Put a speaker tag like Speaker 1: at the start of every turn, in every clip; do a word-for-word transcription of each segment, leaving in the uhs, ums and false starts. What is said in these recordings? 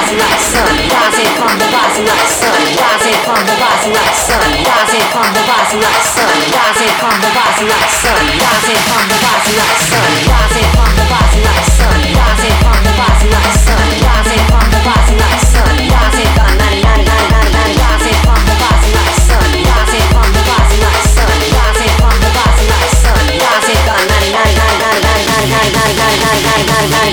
Speaker 1: rising like sun, rising from the rising like sun, rising from the rising like sun, rising from the rising like sun, rising from the rising like sun, rising from the rising like sun, rising from the rising like sun, rising from the rising like sun, rising from the rising like sun, rising from ninety ninety ninety ninety ninety, rising from the rising like sun, rising from the rising like sun, rising from the rising like sun, rising from ninety ninety ninety ninety ninety ninety ninety ninety ninety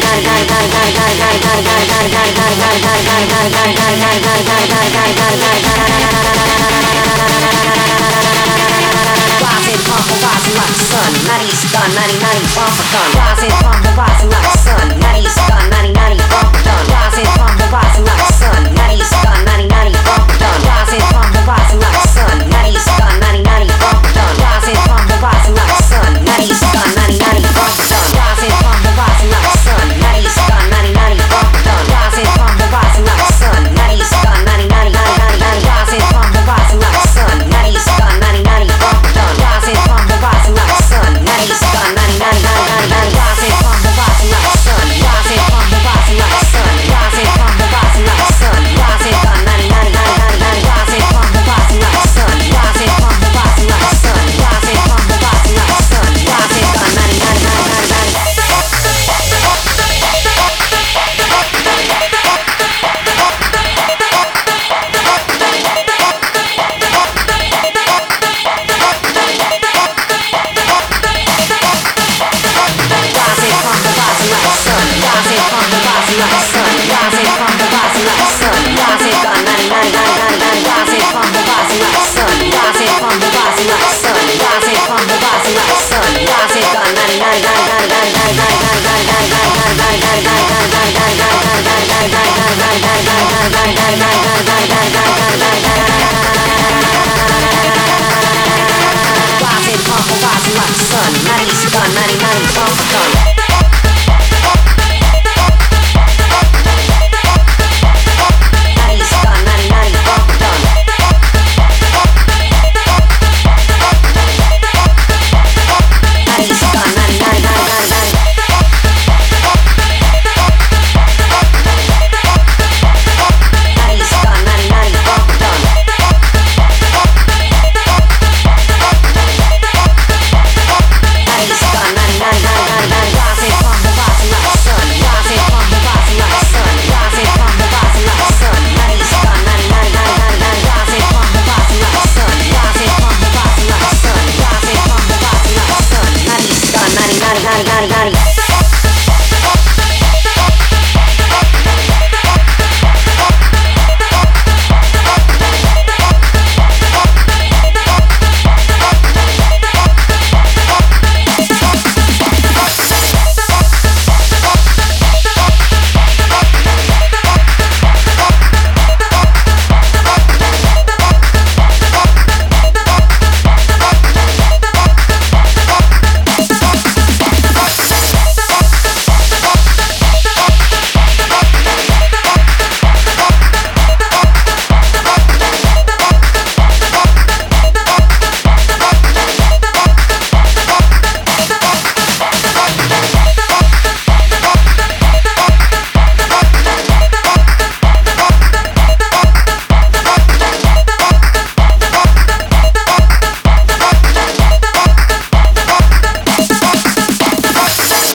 Speaker 1: rising from the rising like sun, ninety star ninety ninety bump a gun, rising from the rising like sun, ninety star ninety ninety bump a gun, rising from the rising like sun, ninety star ninety ninety bump a gun, rising from the rising like sun, ninety star ninety ninety bump a gun, rising from the rising like sun, ninety star ninety ninety bump a gun, rising from the rising like sun, ninety star ninety ninety bump a gun, rising from the rising like sun, ninety star ninety ninety ninety ninety, rising from the rising like sun, ninety star ninety ninety bump a gun, rising from the rising like sun, ninety star ninety ninety ninety ninety, rising from the rising like sun, rising from the rising like sun, rising from the rising like sun, rising from ninety ninety ninety ninety, rising from the rising like sun, rising from the rising like sun, rising from the rising like sun, rising from ninety ninety ninety ninety. Got it, got it, got it.